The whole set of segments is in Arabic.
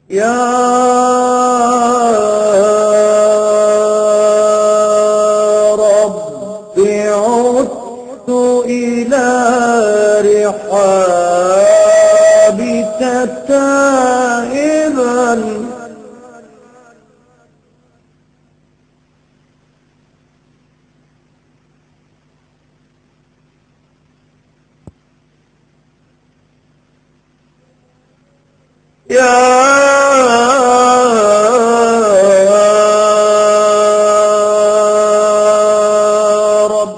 يا رب عدت إلى رحابك تائبا يا رب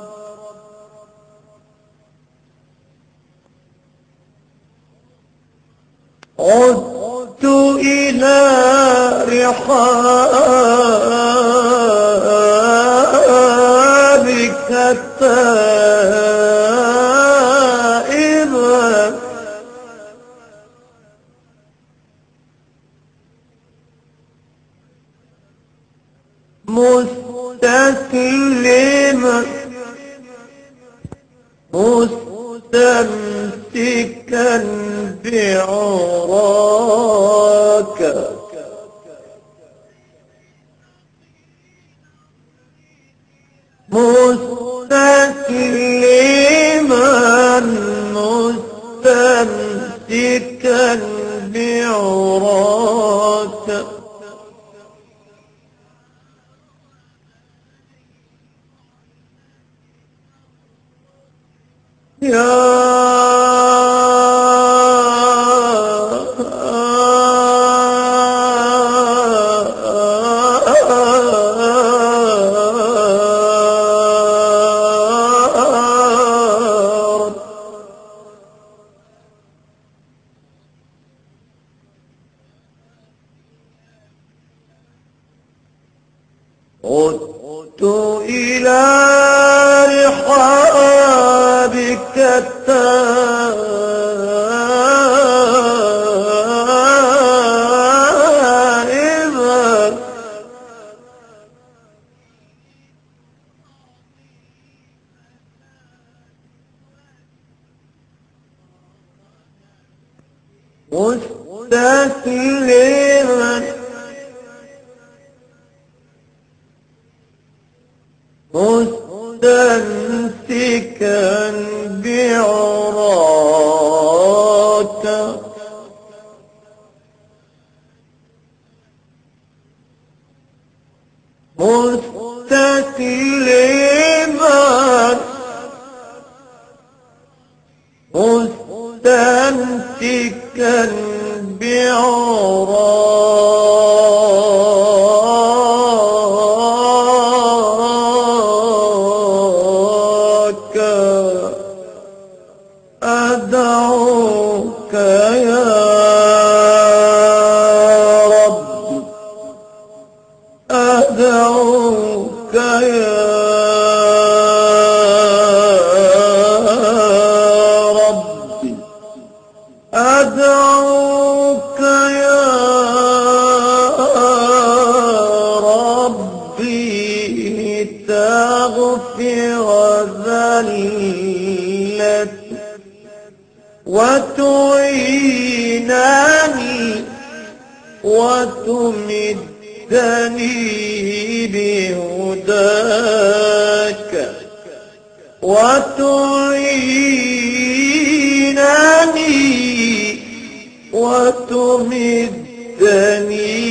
عدت إلى رحابك تائبا مستسلما مستمسكا بعراك مستسلما مستمسكا بعراك يا رب عدت إلى رحابك تائبا مستسلما مستمسكا بعراك مستسلما مستمسكا بعراك أدعوك يا رب أدعوك يا ربي أدعوك يا ربي تغفر ذلتي وتعينني وتمدني بهداك وتعينني وتمدني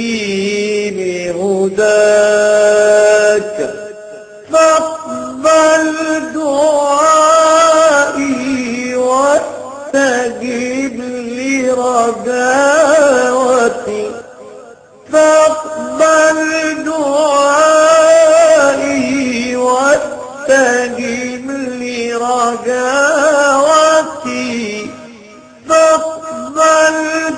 بهداك فاقبل دعائي واستجب لرجاوتي فاقبل دعائي واستجب لرجاوتي فاقبل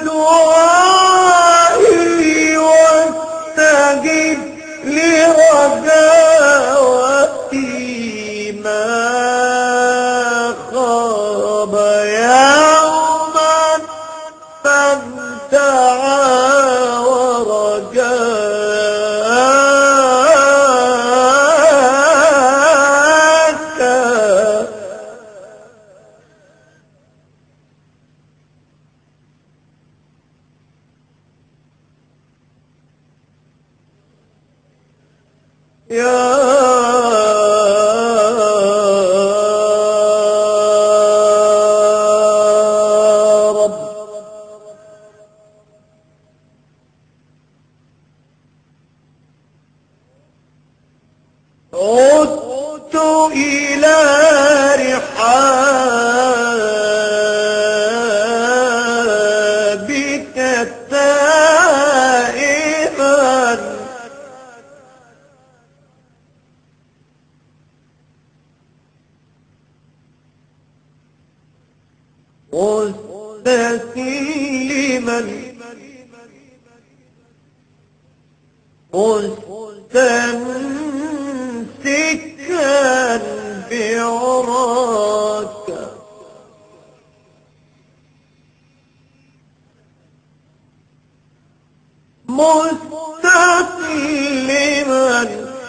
دعائي واستجب لرجاوتي ما خاب يوما فابتعى ورجاك يا رب. عدت إلى رحابك تائبا مستسلما مستمسكا بعراك مستسلما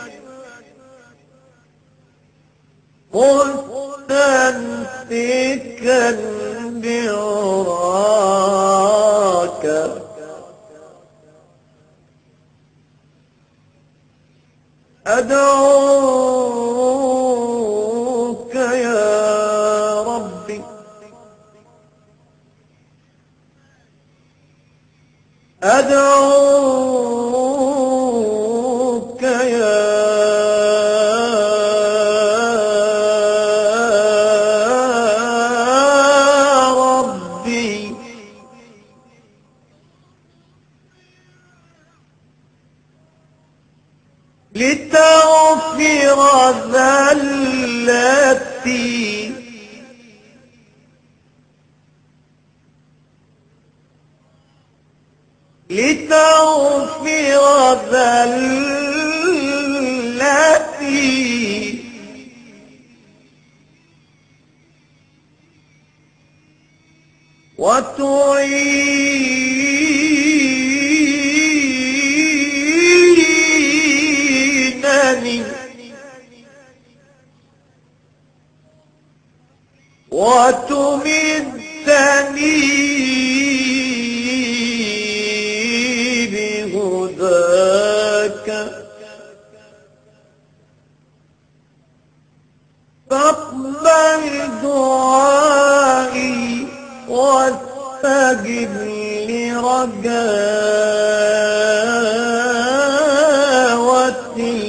مستمسكا بعراك أدعوك يا ربي أدعوك يا ربي لتغفر ذلتي لتغفر ذلتي وتعينني وتمدني بهداك فاقبل دعائي واستجب لرجاوتي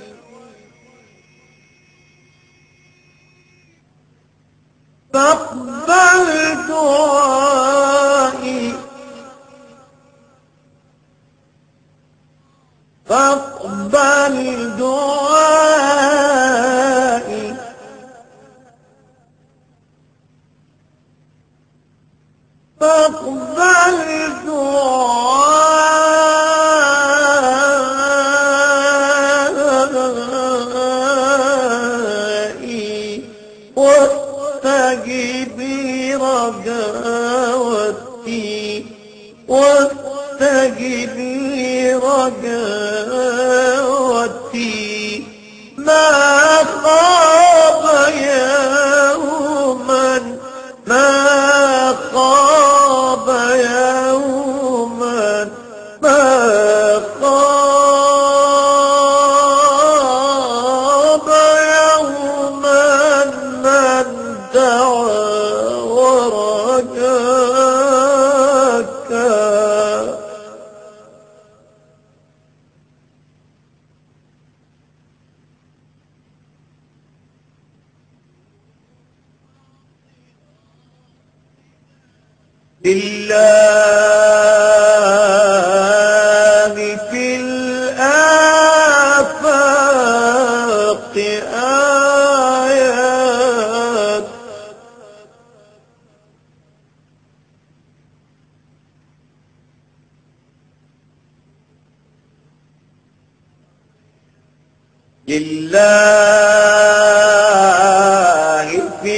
فاقبل دعائي فاقبل دعائي فاقبل دعائي واستجب رجاوتي واستجب رجاوتي ما خاب يوما ما خاب يوما ما خاب يوما من دعا ورجاك لله في الآفاق آيات لله في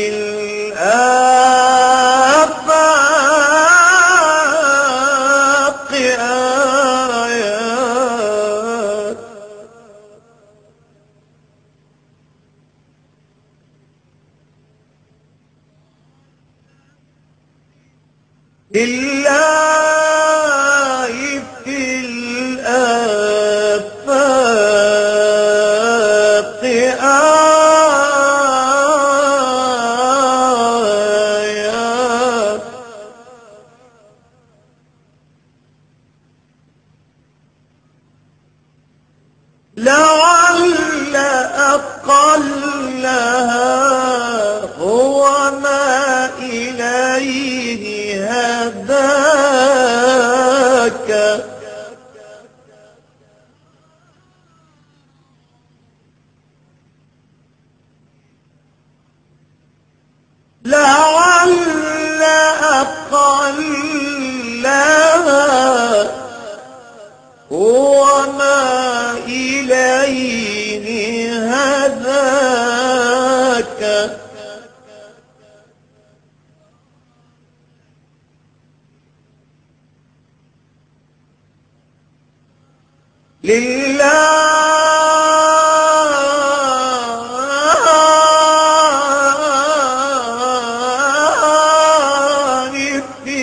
الآفاق آيات لله في الآفاق لعلها وما إليه هداك لله في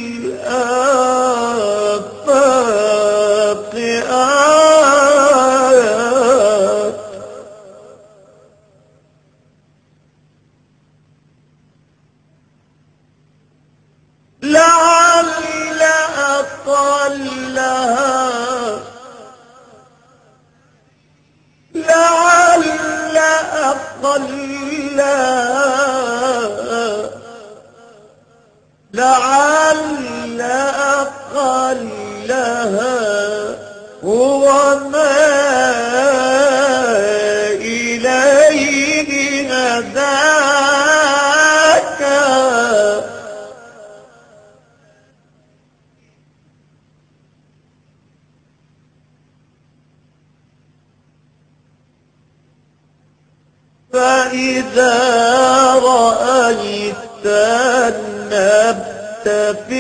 الآفاق آيات لعل أقلها لعل أقلها لعل أقلها هو ما إليه هداك فإذا رأيت النبت في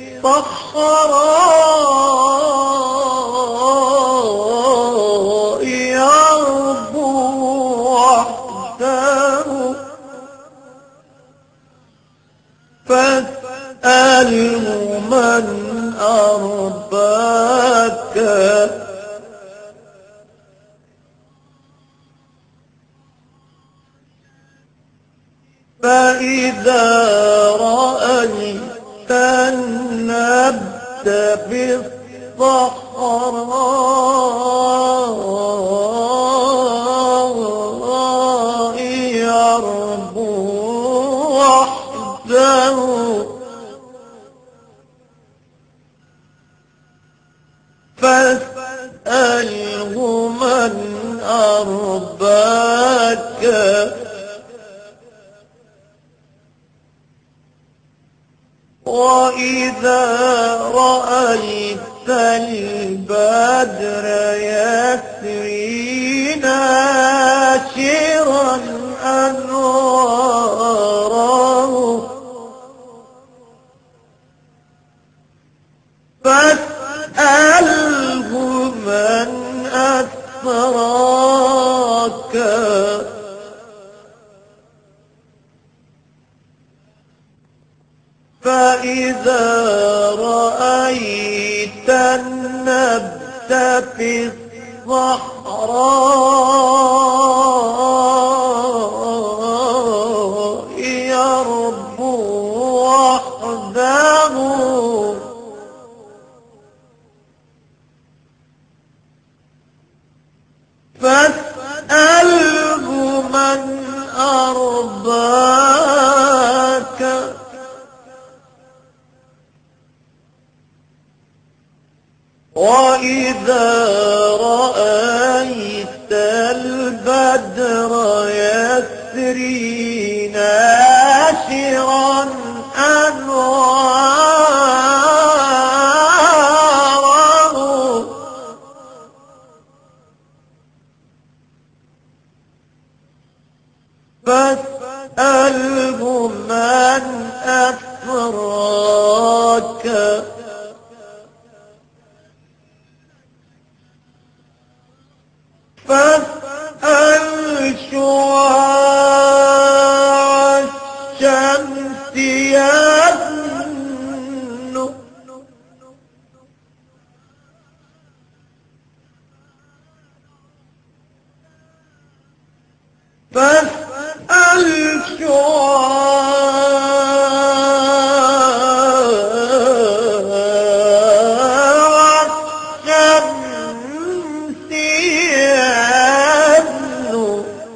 الصحراء يربو وحده فاسأله من أرباك فإذا رأيت النبت بالصحراء يربو وحده فاسأله من أرباك وإذا رأيت البدر يسري ناشرا أنواره فاسأله من أسراك فإذا رأيت النبت في الصحراء يربو وحده فاسأله من أرباك وإذا رأيت البدر يسري ناشرا أنواره فاسأله من أسراك فاسأل شعاع الشمس يدنو فاسأل شعاع الشمس يدنو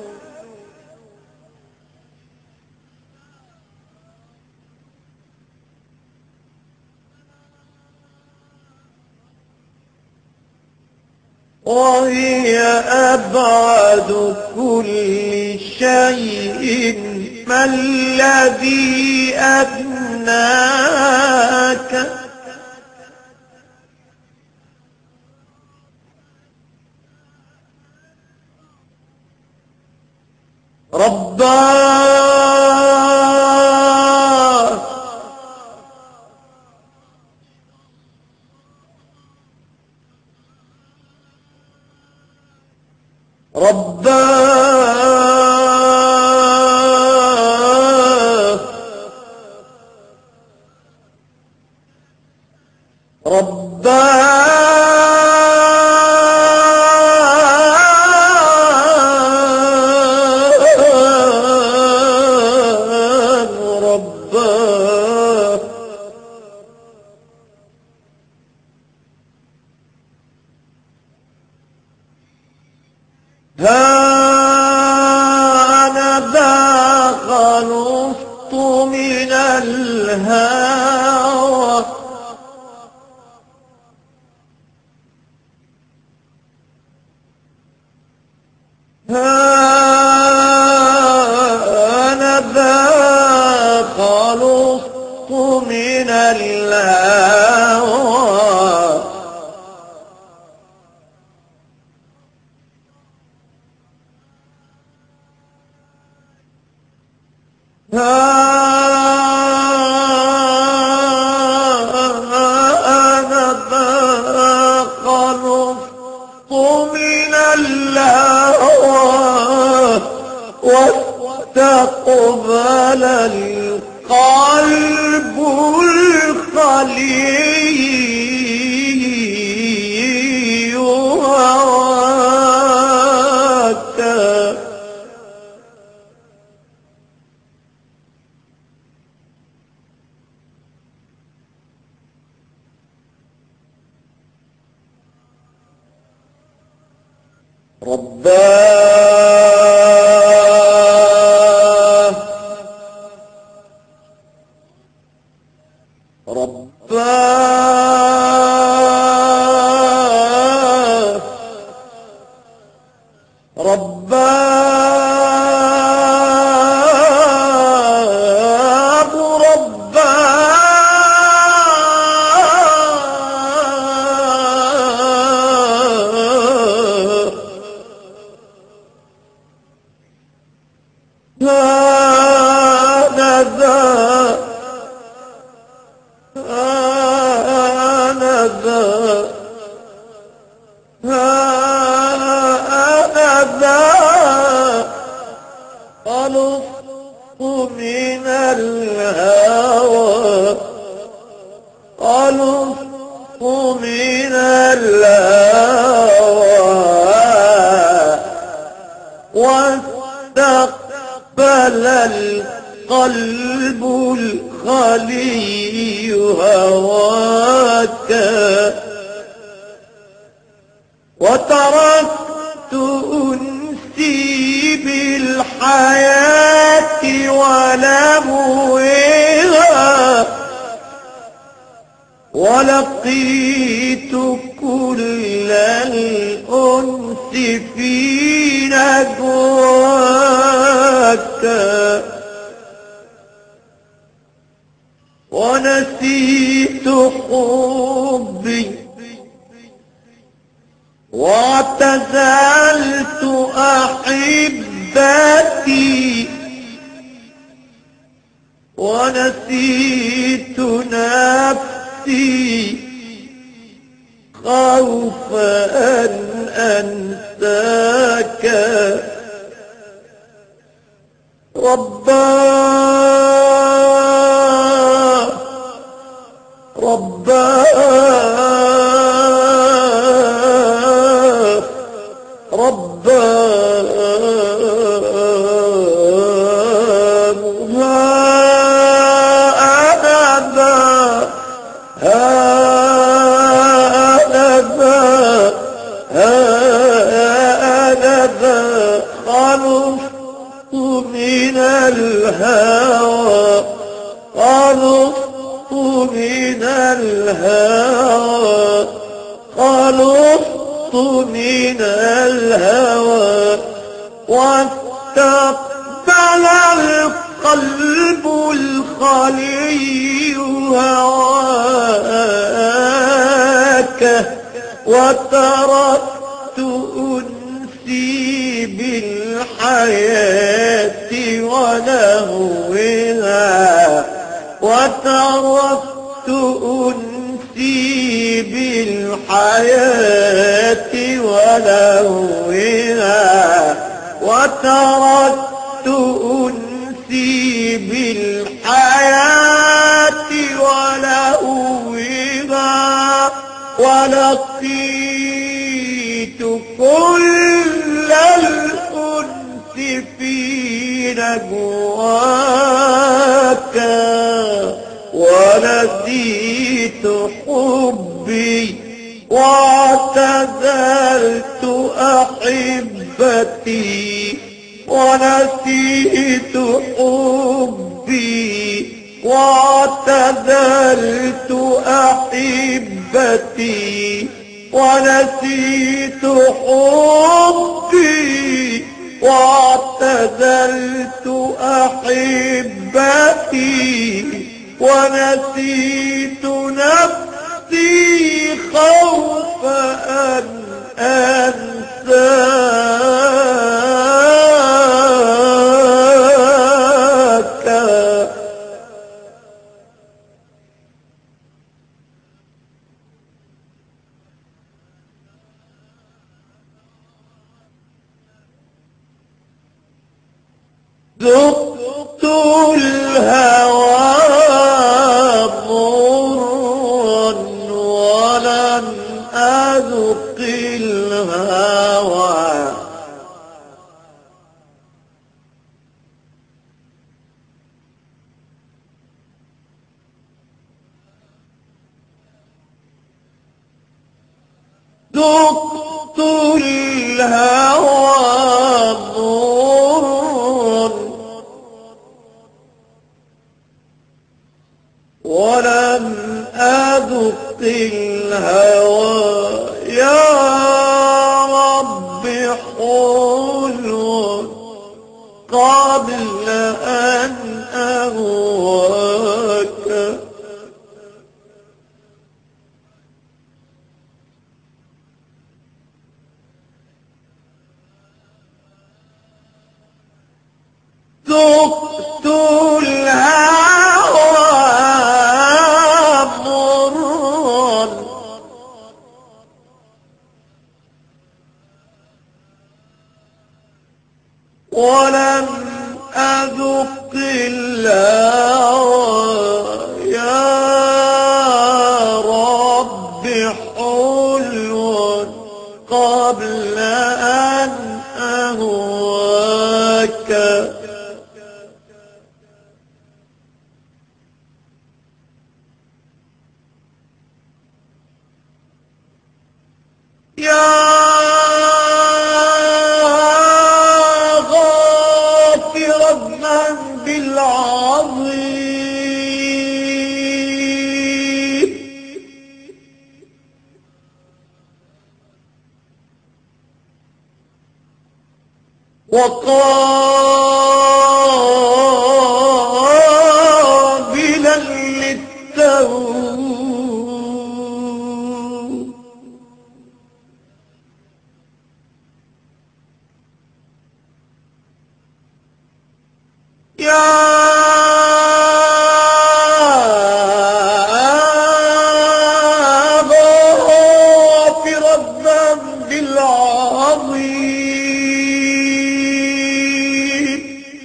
وهي أبعد كل شيء ما الذي أدناك رباه رباه رباه ها أنا ذا خلصت من الهوى أنا ذا خلصت من الهوى أنا ذا خلصت من الهوى واستقبل القلب الخلي هواك رباه رباه رباه رباه خلصت من الهوى خلصت من الهوى واستقبل القلب الخلي هواك وتركت أنسي بالحياة ولموها ولقيت كل الأنس في نجواك ونسيت حبي واعتزلت أحبتي ونسيت نفسي خوف أن أنساك رباه رباه رباه هذا خلصت من الهوى خلصت من الهوى خلصت من الهوى واستقبل القلب الخلي هواك وتركت أنسي بالحياة ولهوها وتركت أنسي بالحياة ولهوها وتركت أنسي بالحياة ولهوها ولقيت كل الأنس في نجواك ونسيت حبي واعتزلت أحبتي ونسيت حبي واعتزلت أحبتي ونسيت حبي واعتزلت أحبتي ونسيت نفسي خوف أن أنساك ذقت الهوى مرا ولم أذق الهوى ذقت الهوى مرا ولم أذق الهوى يا رب حلو قبل أن أهواك ذقت الهوى مرا ولم أذق الهوى يا رب حلو قبل أن أهواك يا غافر الذنب العظيم وقابلا للتوب يا غافر الذنب العظيم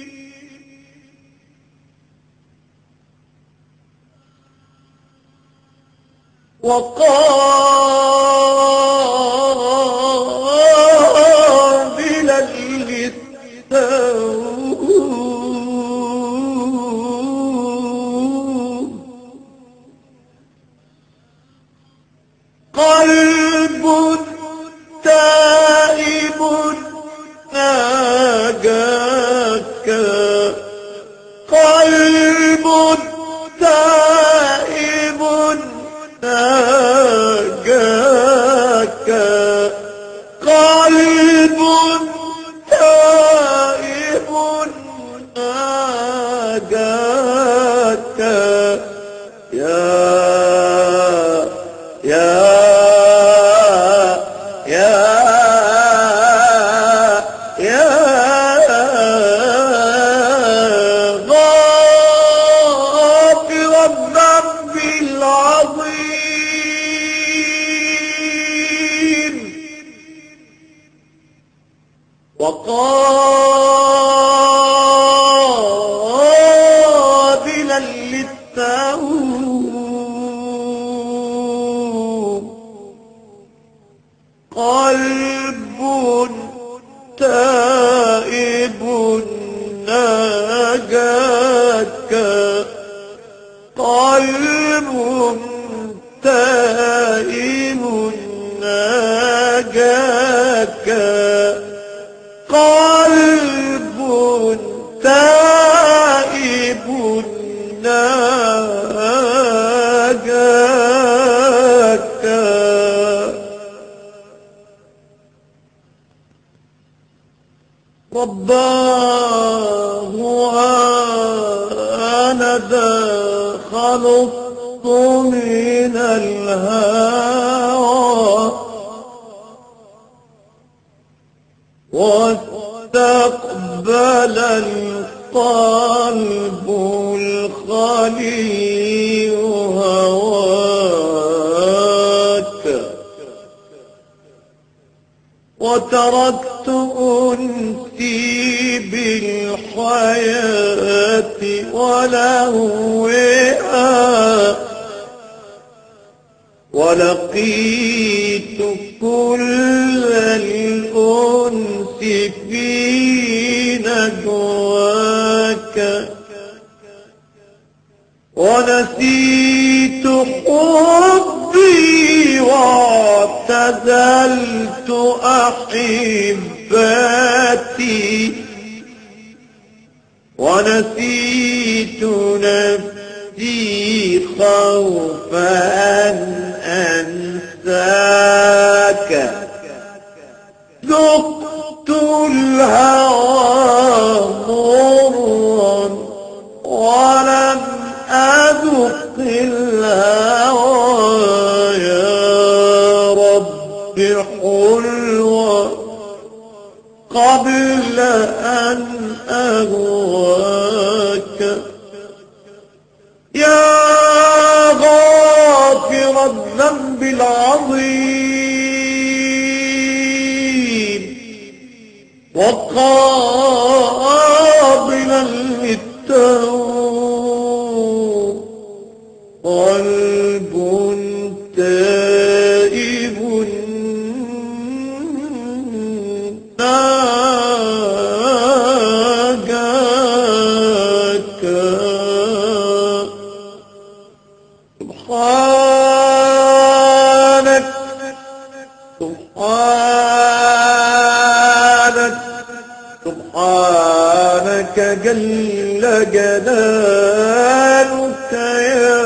وقابلا للتوب قلب تائب ناجاك قلب تائب ناجاك قلب تائب ناجاك يا قلب تائب ناجاك قلب تائب ناجاك قلب تائب ناجاك رباه أنا ذا خلصت من الهوى واستقبل القلب الخلي هواك وتركت أنسي بالحياة ولهوها ولقيت كل الأنس في نجواك ونسيت حبي واعتزلت أحباتي ونسيت نفسي خوف أن أنساك ذقت الهوى مرا ولم أذق الهوى يا رب حلوة قبل أن أهواك يا غافر الذنب العظيم وقابلا للتوب قلب تائب ناجاك سبحانك سبحانك سبحانك جل جلالك يا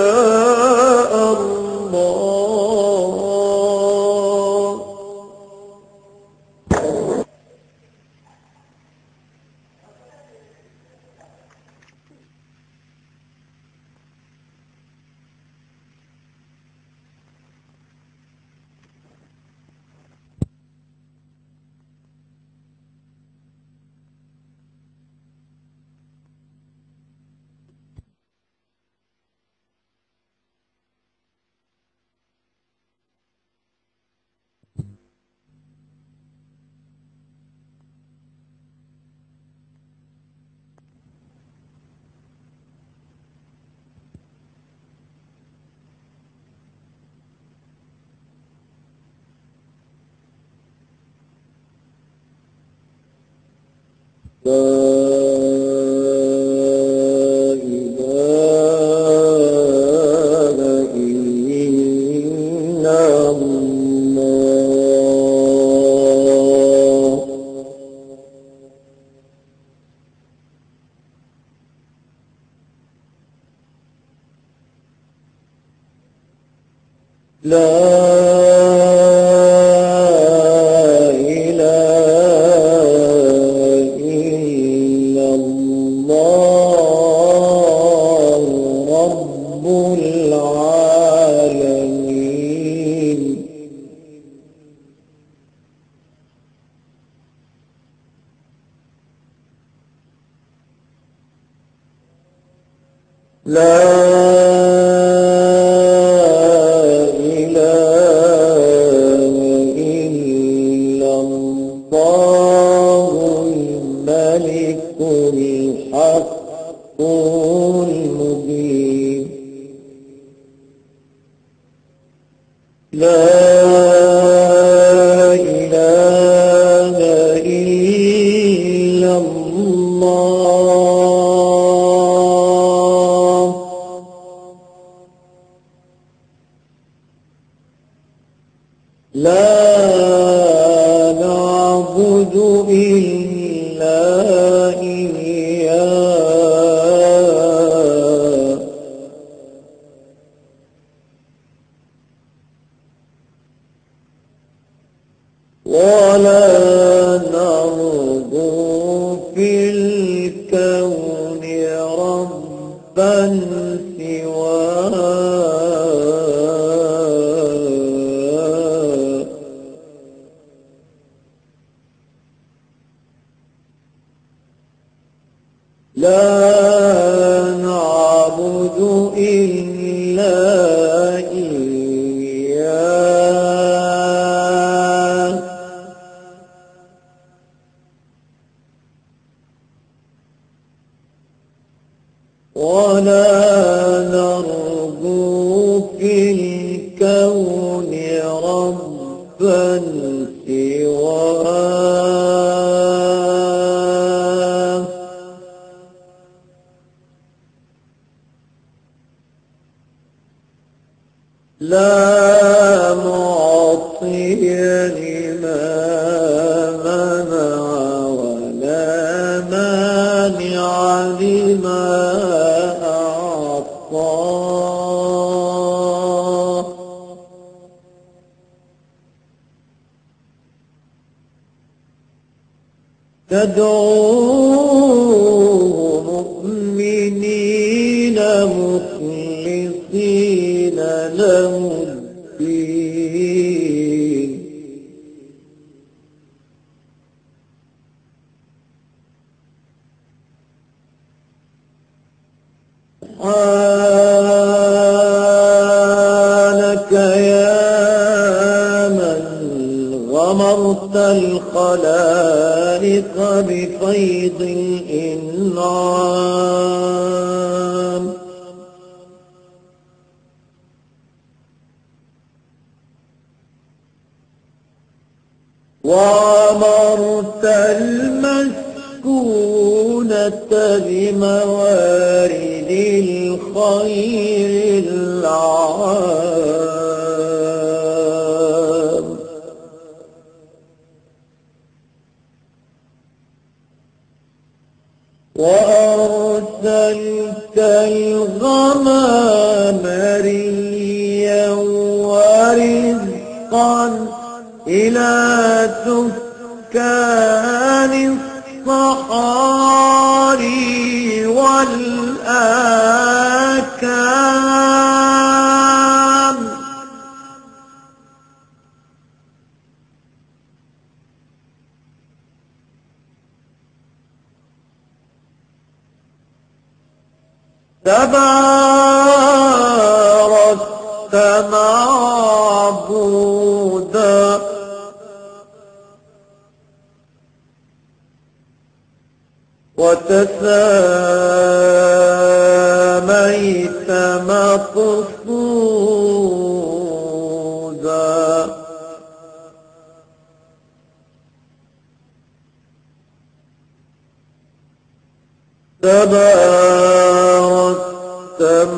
الله لا لا نعبد إلا إياه ولا نرجو في الكون ربا سواه لا نعبد إلا إياه ولا نرجو في الكون ربا سواه لا معطي لما منع ولا مانع لما أعطى تدعوه مؤمنين مخلصين له الدين سبحانك يا من غمرت الخلائق بفيض الإنعام وعمرت المسكونة بموارد الخير العام وأرسلت الغمام ريا ورزقا إلى سكان الصحاري والآكام تباركت معبودا وتساميت مقصودا تباركت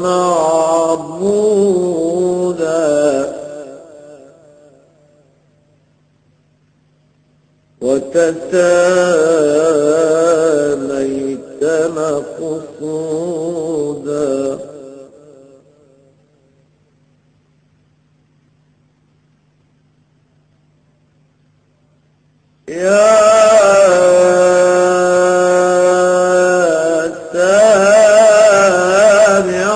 معبودا وتساميت مقصودا يا سامع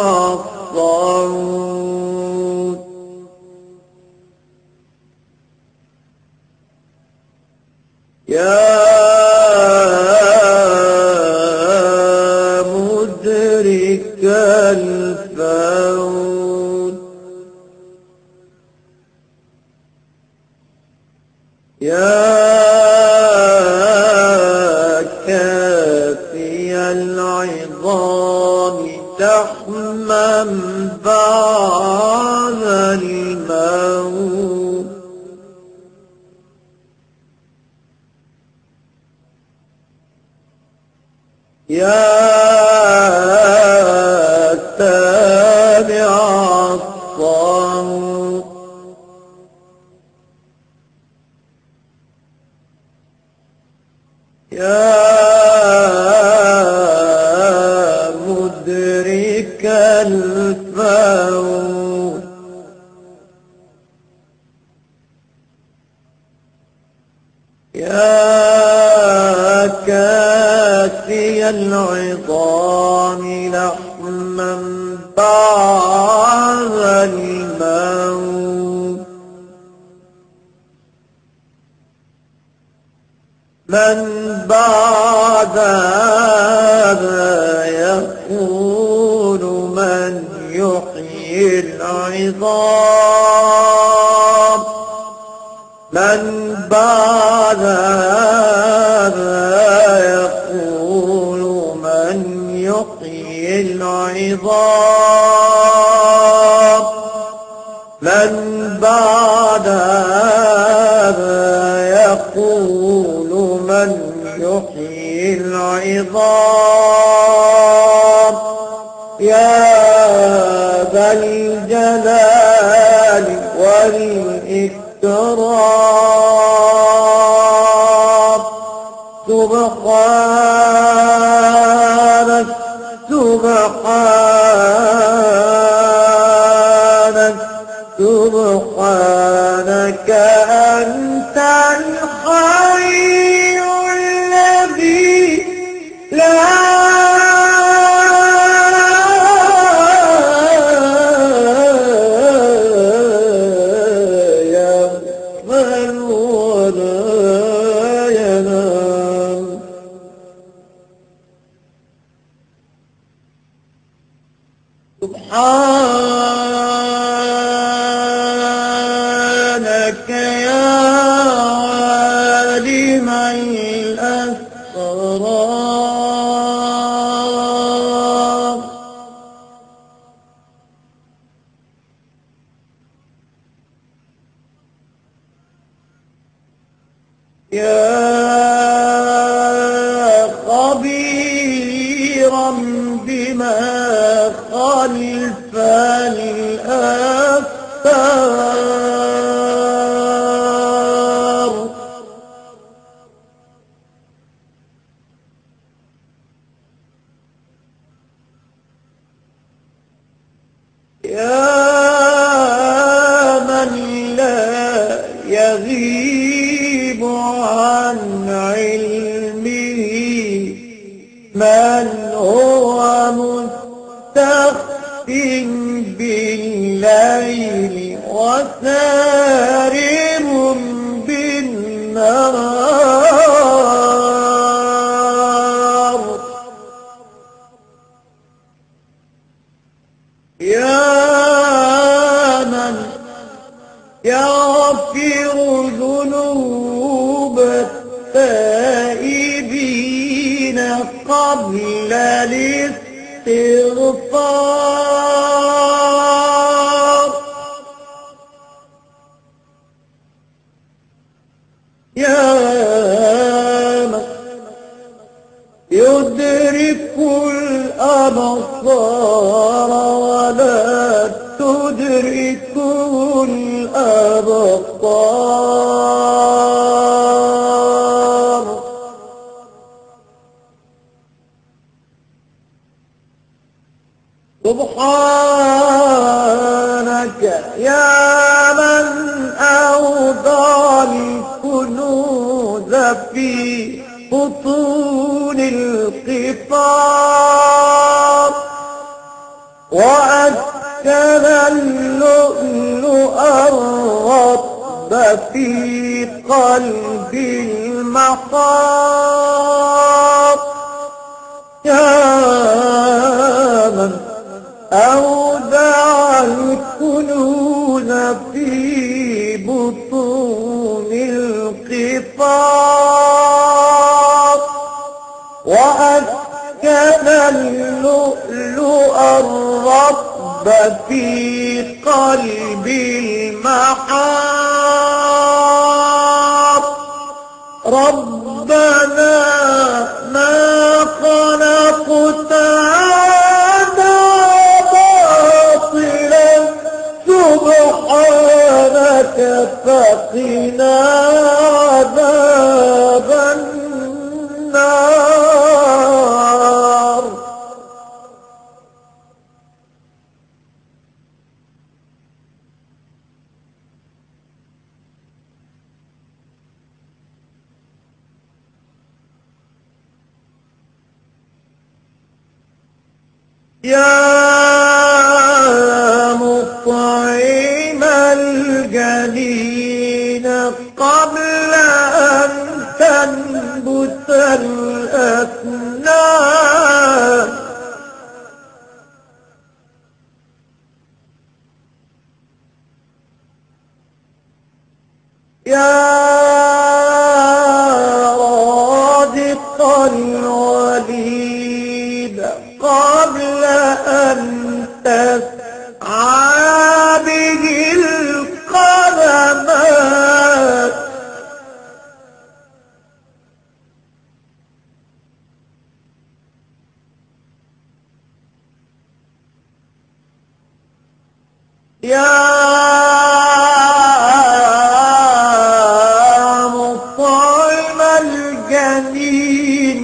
الصوت يا مدرك الفوت يا كافي العظام تحما بعد الموت يا سامع الصوت يا مدرك الموت يا كاسي العظام لحما بعد الموت من بعد هذا يقول من يحيي العظام من بعد هذا يقول من يحيي العظام من بعد هذا يقول من يحيي العظام يا ذا الجلال والإكرام سبحانك سبحانك سبحانك أنت الحي الذي لا يغفل ولا ينام سبحانك يا عالم الأسرار يا خبيرا بما خلف الآثار يا من لا يغيب عن علمه من هو مستخف بالليل وسارر بالنهار يا من يغفر ذنوب التائبين قبل الاستغفار يا من يدرك الأبصار ولا تدركه الأبصار سبحانك يا من أوضع الكنوز في بطون القفار وأسكن اللؤلؤ الرطب في قلب المحار يا من أودع الكنوز في بطون القفار وأسكن اللؤلؤ الرطب في قلب المحار ربنا ما خلقت هذا باطلا سبحانك فقنا عذاب النار يا مطعم الجنين قبل أن تنبت الأسنان يا رازق الوليد قبل أن تسعى به القدمات يا مطعم الجنين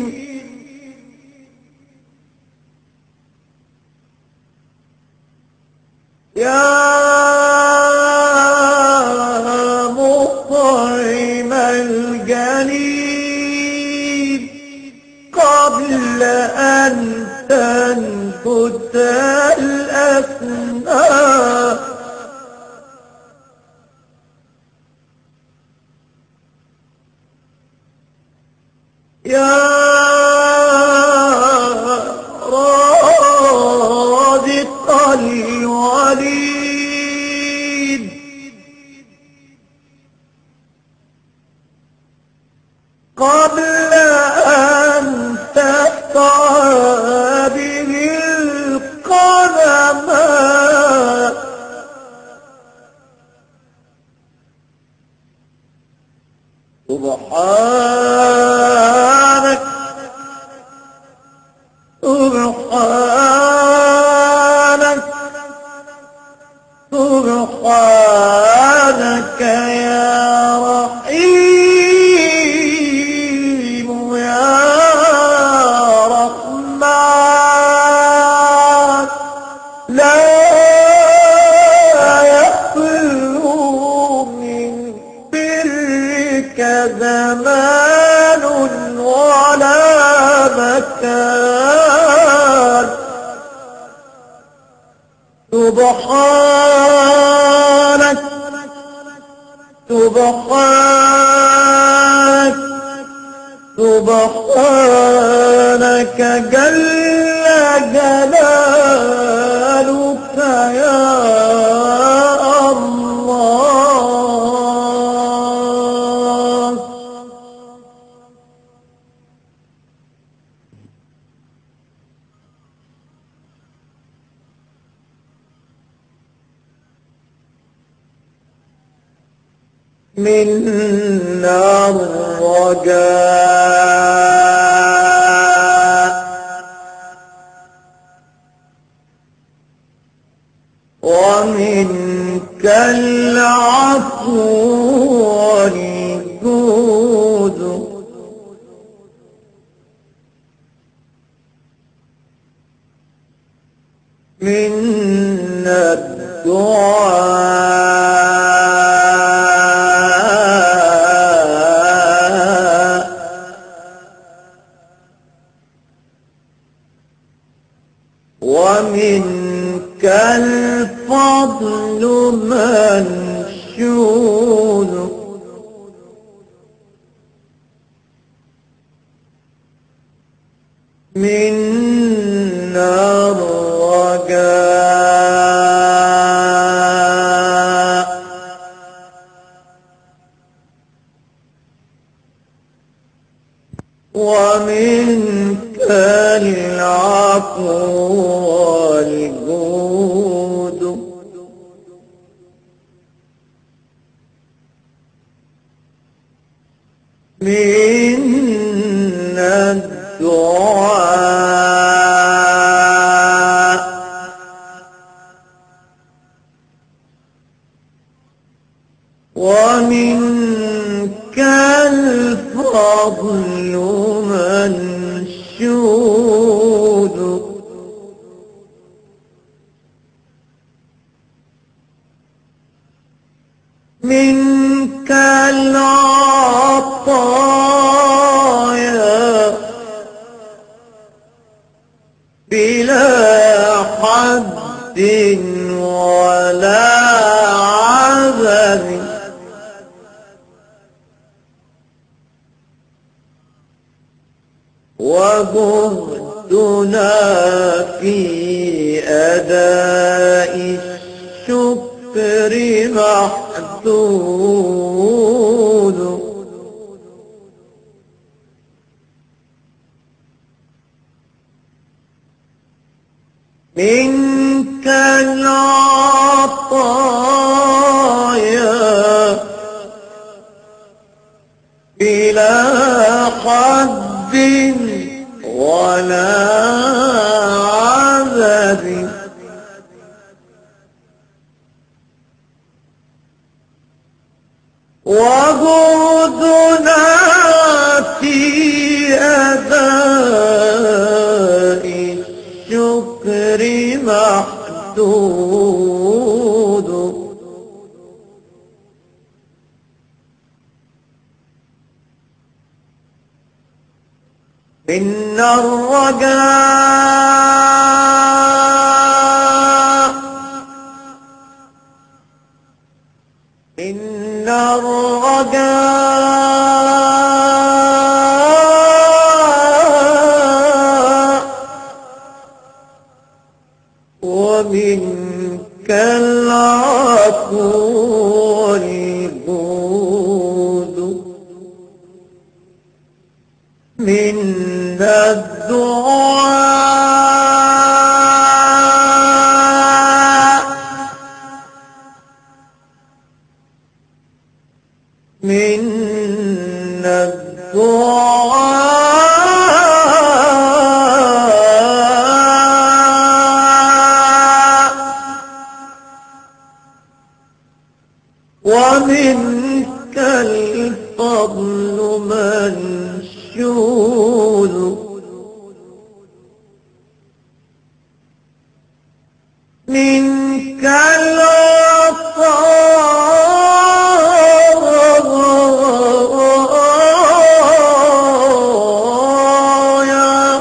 يا مطعم الجنين قبل أن تنبت الأسنان يا رازق الوليد قبل أن تقطع به القدمات سبحانك سبحانك سبحانك يا رحيم يا رحمن لا يخلو من برك زمان ولا مكان سبحانك سبحانك سبحانك جل جلالك يا الله منا الرجاء ومنك العفو والجود منا الدعاء ومنك الفضل منشود منا الرجاء ومنك العفو والجود منا الدعاء ومنك الفضل منشود منك العطايا بلا وجهدنا في أداء الشكر محدود. منك العطايا بلا حد ولا عدد، وجودنا في أداء الشكر محدود. إن الرجاء ومنك العفو والجود، من الدعاء من الدعاء ومنك الفضل منشود. منك العطايا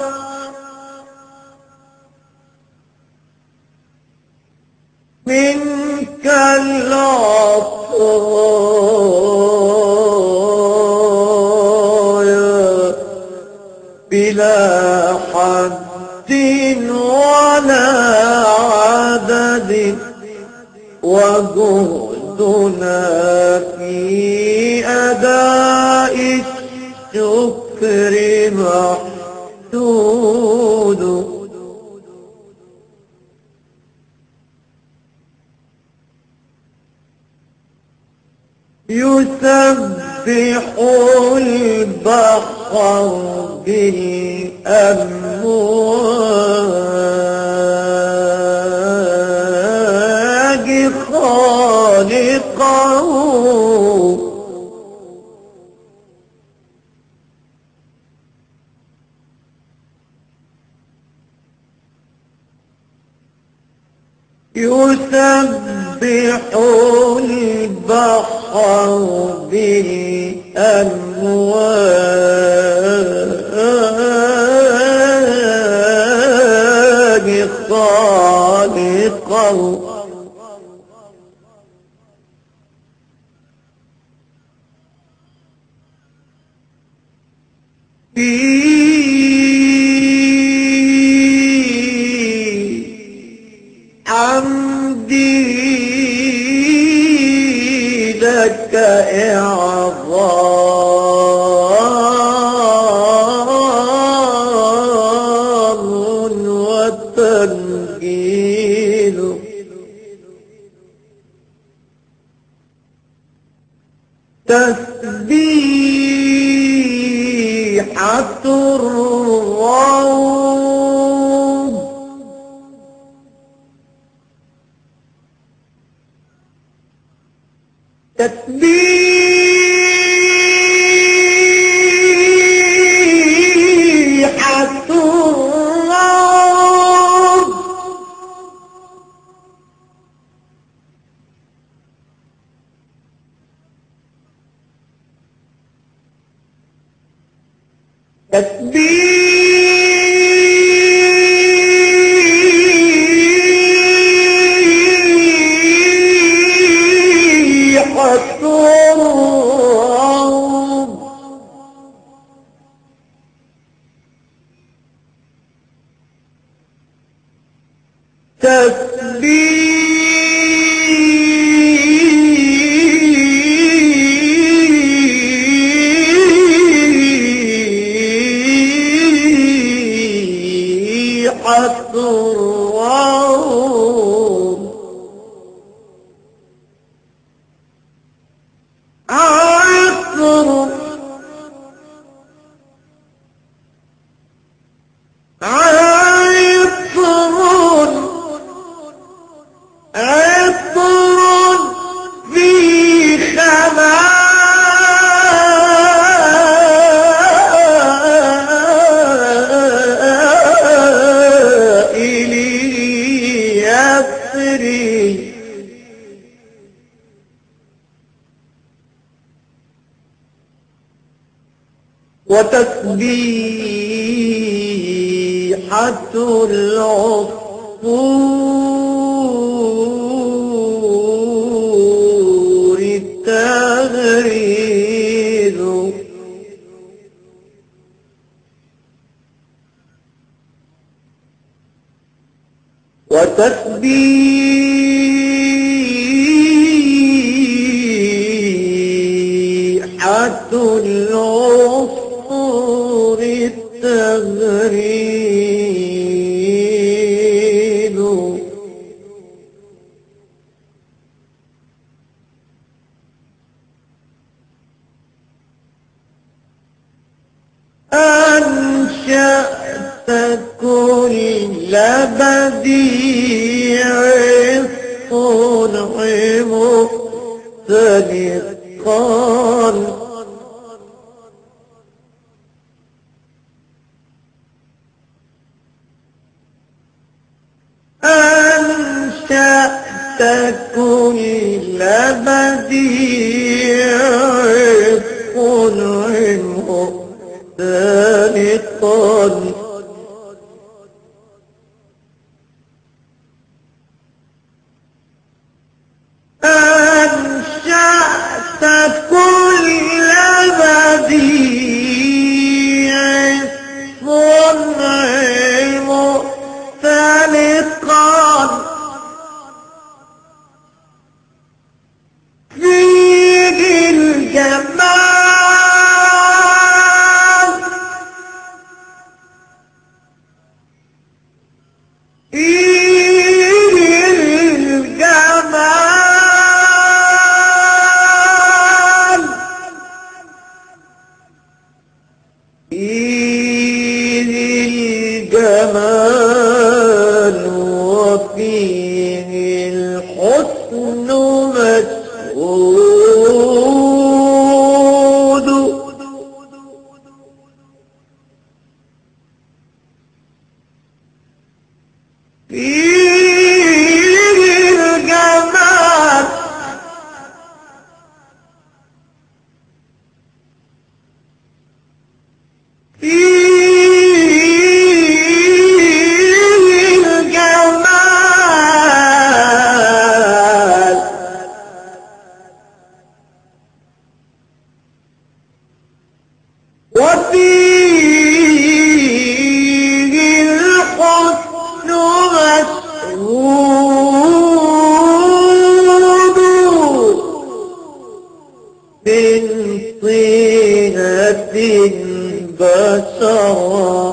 منك العطايا بلا حد ولا عدد، وجهدنا في أداء الشكر محدود. يسبح البحر بالأمواج خالقه، يسبح البحر بالأمواج خالقه، في حمدي لك إعظام وتنجيل، تسبيحة الروم، تسبيحة الروم، تسبيحة الروم تسبيحة الروم عطر عطر في خمائل يسري وتسبيحة العصفور التغريد وتسبيحة العصفور التغريد أنشأت كل بديع الصنع مختلقا أنشأت كل بديع الصنع مختلقا أنشأت كل بديع الصنع مختلقا فيه الجمال فيه الجمال فيه الجمال وفيه الحسن مشهود فيه الجمال فيه الجمال وفيه الحسن مشهود من طينة بشرا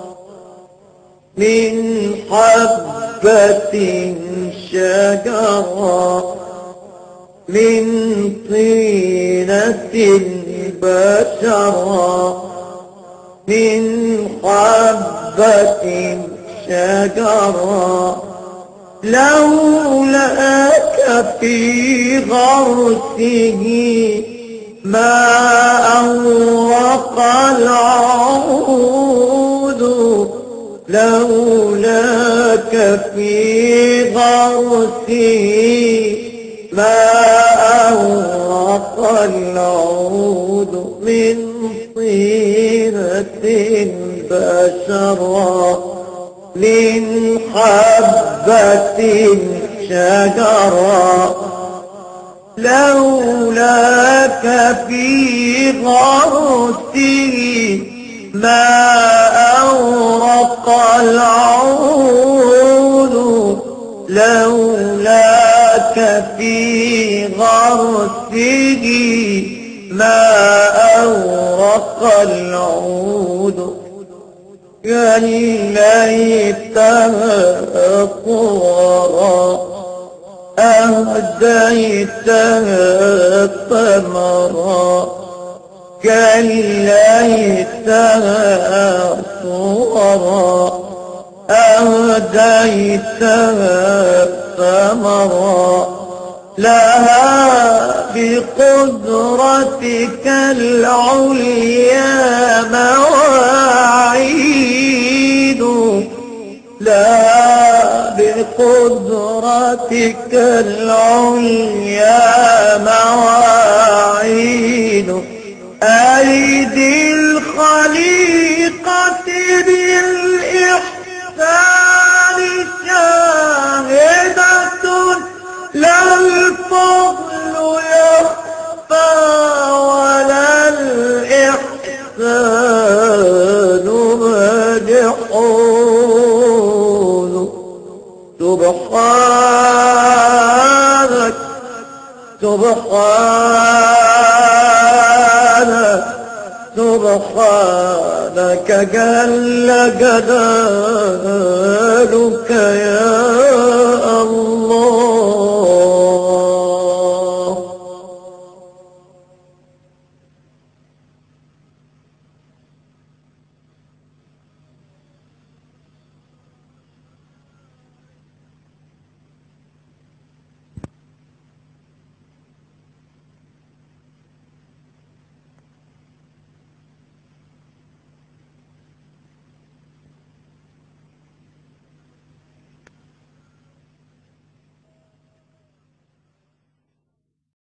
من حبة شجرا من طينة بشرا من حبة شجرا لولاك في غرسه ما أورق العود لولاك في غرسه ما أورق العود من طينة بشرا من حبة شجرا لولاك في غرسه ما أورق العود في غرسه ما أورق العود يا ليتها قرى أهديتها ثمرا كان ليتها صورا أهديتها ثمرا لها بقدرتك العليا مواعيد لها بقدرتك العليا مواعيد أيدي الخليقة بالإحسان شاهدة لا الفضل يخفى ولا الإحسان مجحول سبحانك سبحانك سبحانك جل جلالك يا الله